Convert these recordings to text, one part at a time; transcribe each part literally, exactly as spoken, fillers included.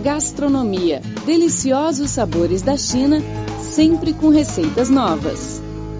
Gastronomia, deliciosos sabores da China, sempre com receitas novas.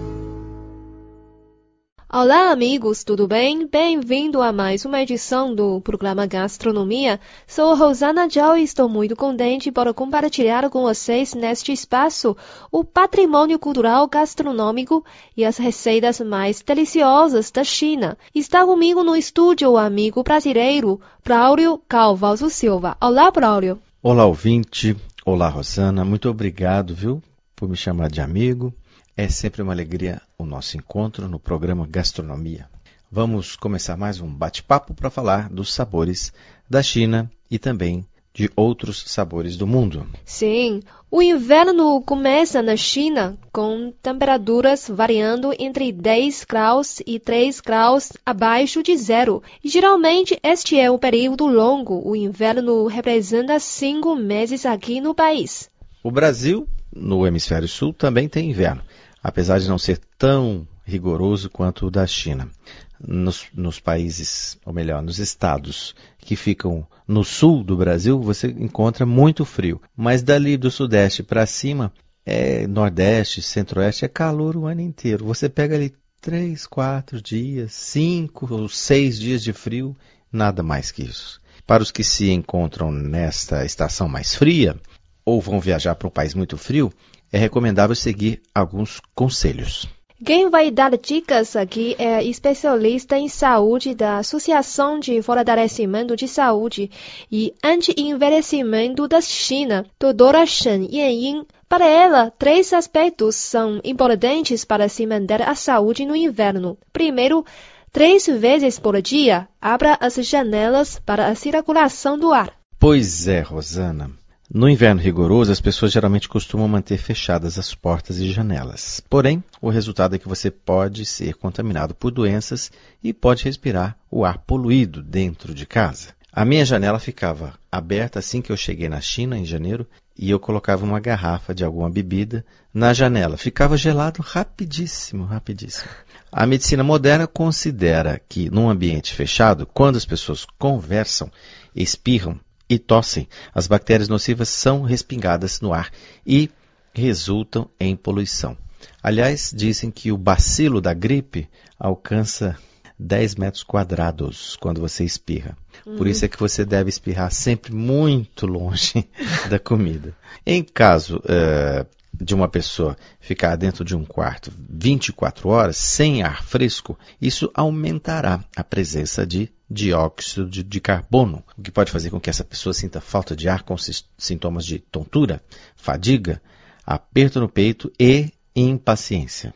Olá, amigos, tudo bem? Bem-vindo a mais uma edição do programa Gastronomia. Sou Rosana Zhao e estou muito contente por compartilhar com vocês neste espaço o patrimônio cultural gastronômico e as receitas mais deliciosas da China. Está comigo no estúdio o amigo brasileiro Braulio Calvalso Silva. Olá, Braulio. Olá, ouvinte. Olá, Rosana. Muito obrigado, viu, por me chamar de amigo. É sempre uma alegria o nosso encontro no programa Gastronomia. Vamos começar mais um bate-papo para falar dos sabores da China e também de outros sabores do mundo. Sim, o inverno começa na China com temperaturas variando entre dez graus e três graus abaixo de zero. E, geralmente este é um período longo. O inverno representa cinco meses aqui no país. O Brasil, no hemisfério sul, também tem inverno, apesar de não ser tão rigoroso quanto o da China. Nos, nos países, ou melhor, nos estados que ficam no sul do Brasil, você encontra muito frio. Mas dali do sudeste para cima, é nordeste, centro-oeste, é calor o ano inteiro. Você pega ali três, quatro dias, cinco ou seis dias de frio, nada mais que isso. Para os que se encontram nesta estação mais fria, ou vão viajar para um país muito frio, é recomendável seguir alguns conselhos. Quem vai dar dicas aqui é especialista em saúde da Associação de Fortalecimento de Saúde e Anti-Envelhecimento da China, doutora Shen Yanyin. Para ela, três aspectos são importantes para se manter a saúde no inverno. Primeiro, três vezes por dia, abra as janelas para a circulação do ar. Pois é, Rosana. No inverno rigoroso, as pessoas geralmente costumam manter fechadas as portas e janelas. Porém, o resultado é que você pode ser contaminado por doenças e pode respirar o ar poluído dentro de casa. A minha janela ficava aberta assim que eu cheguei na China, em janeiro, e eu colocava uma garrafa de alguma bebida na janela. Ficava gelado rapidíssimo, rapidíssimo. A medicina moderna considera que, num ambiente fechado, quando as pessoas conversam, espirram, e tossem, as bactérias nocivas são respingadas no ar e resultam em poluição. Aliás, dizem que o bacilo da gripe alcança dez metros quadrados quando você espirra. Uhum. Por isso é que você deve espirrar sempre muito longe da comida. Em caso uh, de uma pessoa ficar dentro de um quarto vinte e quatro horas sem ar fresco, isso aumentará a presença de dióxido de, de carbono, o que pode fazer com que essa pessoa sinta falta de ar com sintomas de tontura, fadiga, aperto no peito e impaciência.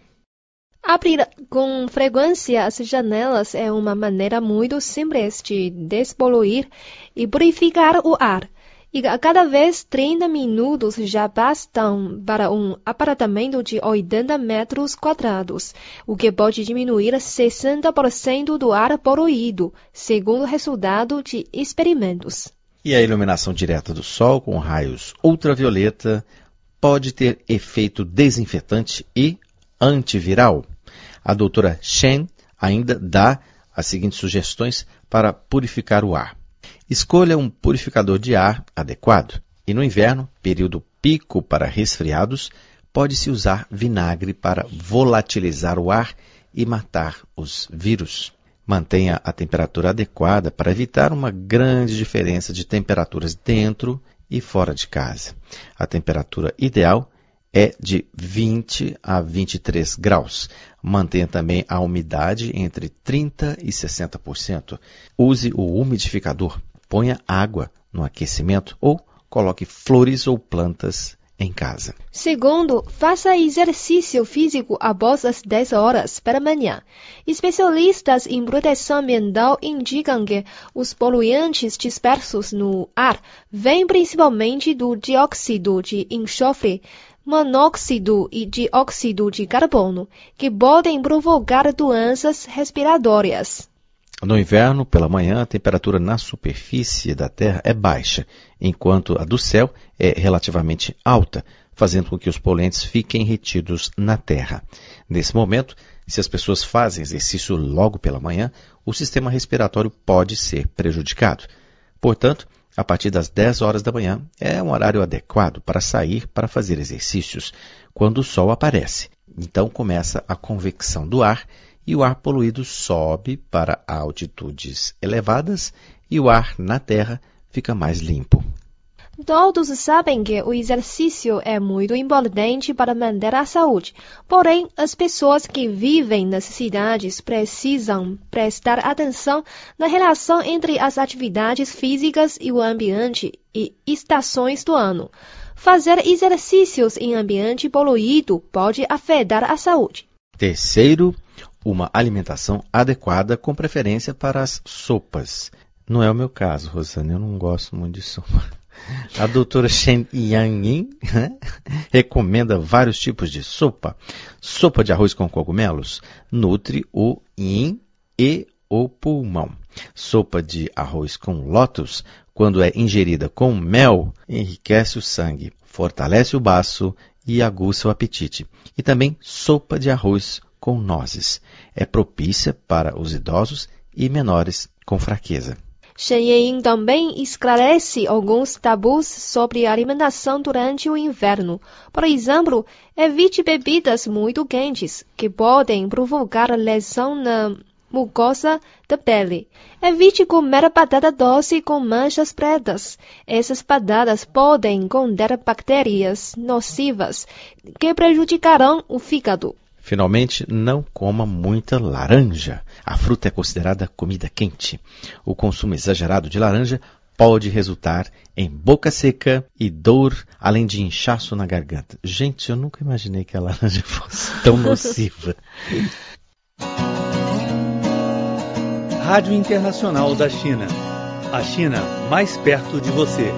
Abrir com frequência as janelas é uma maneira muito simples de despoluir e purificar o ar. E a cada vez trinta minutos já bastam para um apartamento de oitenta metros quadrados, o que pode diminuir sessenta por cento do ar poluído, segundo o resultado de experimentos. E a iluminação direta do sol com raios ultravioleta pode ter efeito desinfetante e antiviral. A doutora Shen ainda dá as seguintes sugestões para purificar o ar. Escolha um purificador de ar adequado. E no inverno, período pico para resfriados, pode-se usar vinagre para volatilizar o ar e matar os vírus. Mantenha a temperatura adequada para evitar uma grande diferença de temperaturas dentro e fora de casa. A temperatura ideal é de vinte a vinte e três graus. Mantenha também a umidade entre trinta e sessenta por cento. Use o umidificador. Ponha água no aquecimento ou coloque flores ou plantas em casa. Segundo, faça exercício físico após as dez horas pela manhã. Especialistas em proteção ambiental indicam que os poluentes dispersos no ar vêm principalmente do dióxido de enxofre, monóxido e dióxido de carbono, que podem provocar doenças respiratórias. No inverno, pela manhã, a temperatura na superfície da Terra é baixa, enquanto a do céu é relativamente alta, fazendo com que os poluentes fiquem retidos na Terra. Nesse momento, se as pessoas fazem exercício logo pela manhã, o sistema respiratório pode ser prejudicado. Portanto, a partir das dez horas da manhã é um horário adequado para sair para fazer exercícios, quando o sol aparece. Então começa a convecção do ar e o ar poluído sobe para altitudes elevadas e o ar na terra fica mais limpo. Todos sabem que o exercício é muito importante para manter a saúde. Porém, as pessoas que vivem nas cidades precisam prestar atenção na relação entre as atividades físicas e o ambiente e estações do ano. Fazer exercícios em ambiente poluído pode afetar a saúde. Terceiro, uma alimentação adequada com preferência para as sopas. Não é o meu caso, Rosane, eu não gosto muito de sopa. A doutora Shen Yang né, recomenda vários tipos de sopa. Sopa de arroz com cogumelos nutre o yin e o pulmão. Sopa de arroz com lótus, quando é ingerida com mel, enriquece o sangue, fortalece o baço e aguça o apetite. E também sopa de arroz com nozes. É propícia para os idosos e menores com fraqueza. Shen Yang também esclarece alguns tabus sobre a alimentação durante o inverno. Por exemplo, evite bebidas muito quentes, que podem provocar lesão na mucosa da pele. Evite comer batata doce com manchas pretas. Essas batatas podem conter bactérias nocivas que prejudicarão o fígado. Finalmente, não coma muita laranja. A fruta é considerada comida quente. O consumo exagerado de laranja pode resultar em boca seca e dor, além de inchaço na garganta. Gente, eu nunca imaginei que a laranja fosse tão nociva. Rádio Internacional da China. A China mais perto de você.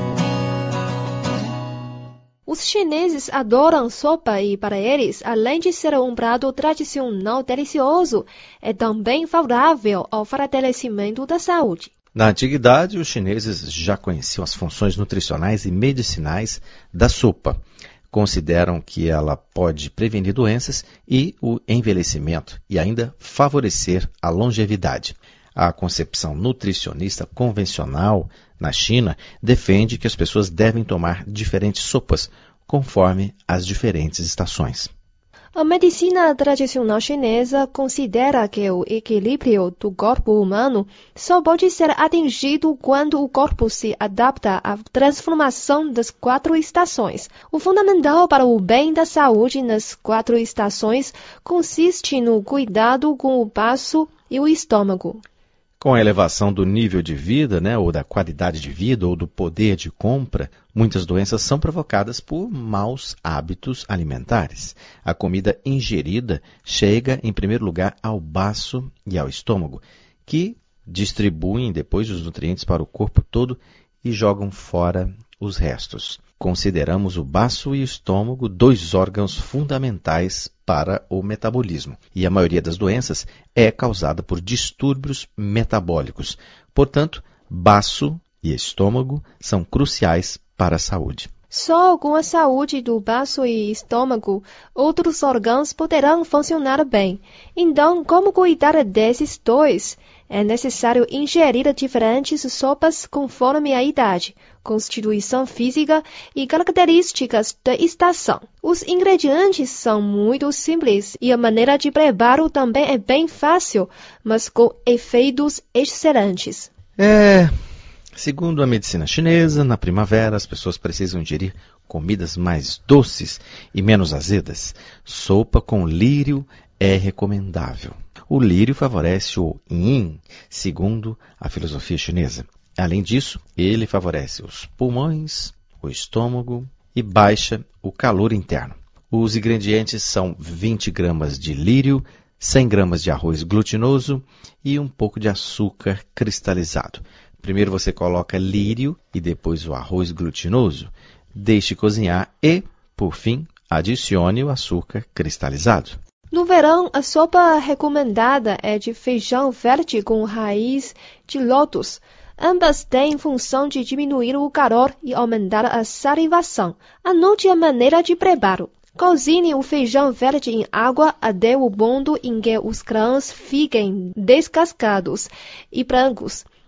Os chineses adoram sopa e, para eles, além de ser um prato tradicional delicioso, é também favorável ao fortalecimento da saúde. Na antiguidade, os chineses já conheciam as funções nutricionais e medicinais da sopa. Consideram que ela pode prevenir doenças e o envelhecimento e ainda favorecer a longevidade. A concepção nutricionista convencional na China defende que as pessoas devem tomar diferentes sopas conforme as diferentes estações. A medicina tradicional chinesa considera que o equilíbrio do corpo humano só pode ser atingido quando o corpo se adapta à transformação das quatro estações. O fundamental para o bem da saúde nas quatro estações consiste no cuidado com o baço e o estômago. Com a elevação do nível de vida, né, ou da qualidade de vida, ou do poder de compra, muitas doenças são provocadas por maus hábitos alimentares. A comida ingerida chega, em primeiro lugar, ao baço e ao estômago, que distribuem depois os nutrientes para o corpo todo e jogam fora os restos. Consideramos o baço e o estômago dois órgãos fundamentais para o metabolismo, e a maioria das doenças é causada por distúrbios metabólicos. Portanto, baço e estômago são cruciais para a saúde. Só com a saúde do baço e estômago, outros órgãos poderão funcionar bem. Então, como cuidar desses dois? É necessário ingerir diferentes sopas conforme a idade, constituição física e características da estação. Os ingredientes são muito simples e a maneira de preparo também é bem fácil, mas com efeitos excelentes. É... Segundo a medicina chinesa, na primavera as pessoas precisam ingerir comidas mais doces e menos azedas. Sopa com lírio é recomendável. O lírio favorece o yin, segundo a filosofia chinesa. Além disso, ele favorece os pulmões, o estômago e baixa o calor interno. Os ingredientes são vinte gramas de lírio, cem gramas de arroz glutinoso e um pouco de açúcar cristalizado. Primeiro você coloca lírio e depois o arroz glutinoso. Deixe cozinhar e, por fim, adicione o açúcar cristalizado. No verão, a sopa recomendada é de feijão verde com raiz de lótus. Ambas têm função de diminuir o calor e aumentar a salivação. Anote a maneira de preparo. Cozinhe o feijão verde em água até o ponto em que os grãos fiquem descascados e brancos.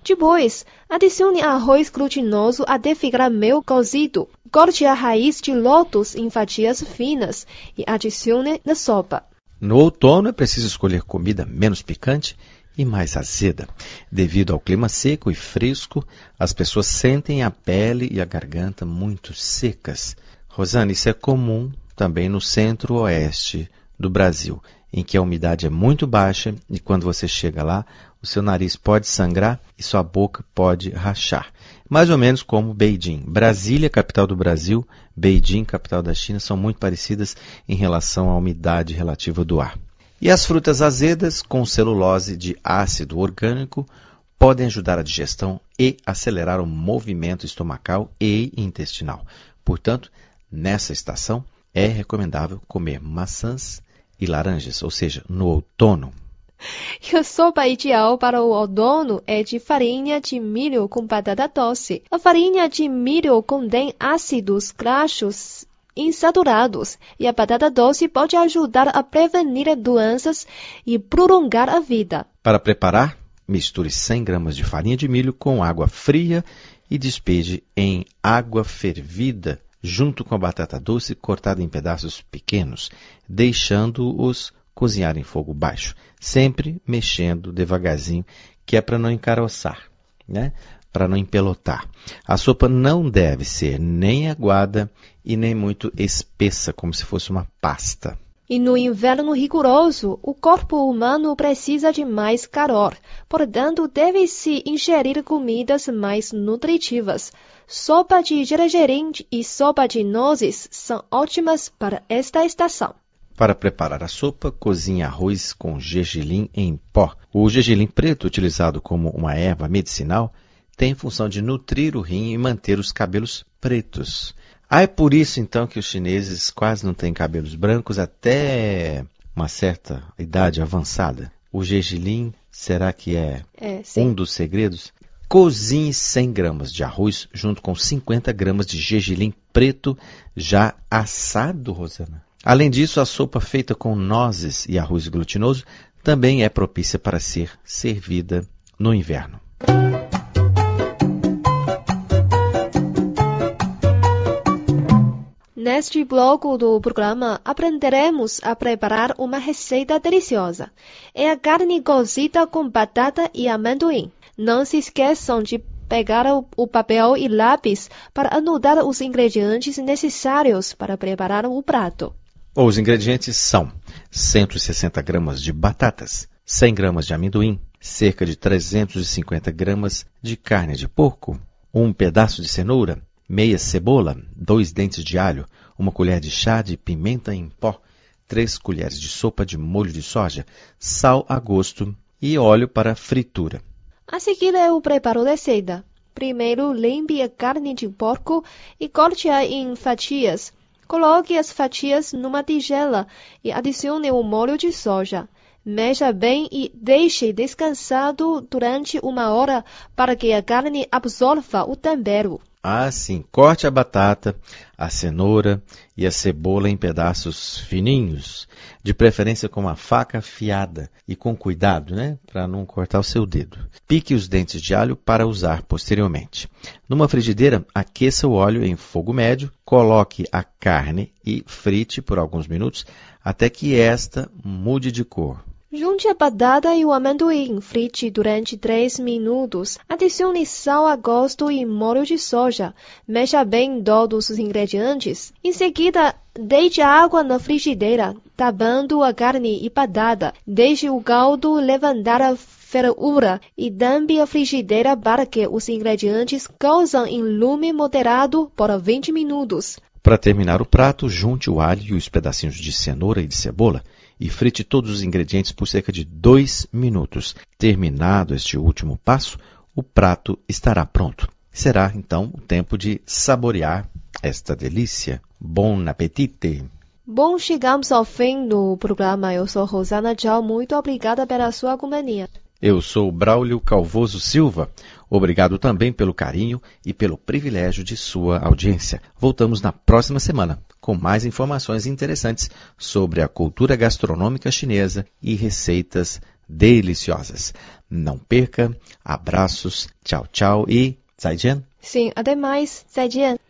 Depois, adicione arroz glutinoso até ficar meio cozido. Corte a raiz de lótus em fatias finas e adicione na sopa. No outono é preciso escolher comida menos picante e mais azeda. Devido ao clima seco e fresco, as pessoas sentem a pele e a garganta muito secas. Rosana, isso é comum também no centro-oeste do Brasil, em que a umidade é muito baixa e quando você chega lá, o seu nariz pode sangrar e sua boca pode rachar. Mais ou menos como Beijing. Brasília, capital do Brasil, Beijing, capital da China, são muito parecidas em relação à umidade relativa do ar. E as frutas azedas, com celulose de ácido orgânico, podem ajudar a digestão e acelerar o movimento estomacal e intestinal. Portanto, nessa estação, é recomendável comer maçãs e laranjas, ou seja, no outono. E a sopa ideal para o outono é de farinha de milho com batata doce. A farinha de milho contém ácidos graxos insaturados e a batata doce pode ajudar a prevenir doenças e prolongar a vida. Para preparar, misture cem gramas de farinha de milho com água fria e despeje em água fervida junto com a batata doce cortada em pedaços pequenos, deixando-os cozinhar em fogo baixo, sempre mexendo devagarzinho, que é para não encaroçar, né? Para não empelotar. A sopa não deve ser nem aguada e nem muito espessa, como se fosse uma pasta. E no inverno rigoroso, o corpo humano precisa de mais calor, portanto, deve-se ingerir comidas mais nutritivas. Sopa de gergelim e sopa de nozes são ótimas para esta estação. Para preparar a sopa, cozinhe arroz com gergelim em pó. O gergelim preto, utilizado como uma erva medicinal, tem função de nutrir o rim e manter os cabelos pretos. Ah, é por isso então que os chineses quase não têm cabelos brancos até uma certa idade avançada. O gergelim, será que é, é um dos segredos? Cozinhe cem gramas de arroz junto com cinquenta gramas de gergelim preto já assado, Rosana. Além disso, a sopa feita com nozes e arroz glutinoso também é propícia para ser servida no inverno. Neste bloco do programa, aprenderemos a preparar uma receita deliciosa. É a carne cozida com batata e amendoim. Não se esqueçam de pegar o papel e lápis para anotar os ingredientes necessários para preparar o prato. Os ingredientes são cento e sessenta gramas de batatas, cem gramas de amendoim, cerca de trezentos e cinquenta gramas de carne de porco, um pedaço de cenoura, meia cebola, dois dentes de alho, uma colher de chá de pimenta em pó, três colheres de sopa de molho de soja, sal a gosto e óleo para fritura. A seguir é o preparo da receita. Primeiro, limpe a carne de porco e corte-a em fatias. Coloque as fatias numa tigela e adicione o molho de soja. Mexa bem e deixe descansado durante uma hora para que a carne absorva o tempero. Ah, sim. Corte a batata, a cenoura e a cebola em pedaços fininhos, de preferência com uma faca afiada e com cuidado, né, para não cortar o seu dedo. Pique os dentes de alho para usar posteriormente. Numa frigideira, aqueça o óleo em fogo médio, coloque a carne e frite por alguns minutos até que esta mude de cor. Junte a batata e o amendoim, frite durante três minutos. Adicione sal a gosto e molho de soja. Mexa bem todos os ingredientes. Em seguida, deite a água na frigideira, tapando a carne e batata. Deixe o caldo levantar a fervura e tampe a frigideira para que os ingredientes cozam em lume moderado por vinte minutos. Para terminar o prato, junte o alho e os pedacinhos de cenoura e de cebola e frite todos os ingredientes por cerca de dois minutos. Terminado este último passo, o prato estará pronto. Será, então, o tempo de saborear esta delícia. Bon appétit! Bom, chegamos ao fim do programa. Eu sou Rosana Tchau. Muito obrigada pela sua companhia. Eu sou Braulio Calvoso Silva. Obrigado também pelo carinho e pelo privilégio de sua audiência. Voltamos na próxima semana com mais informações interessantes sobre a cultura gastronômica chinesa e receitas deliciosas. Não perca, abraços, tchau, tchau e 再见. Sim, até mais, 再见.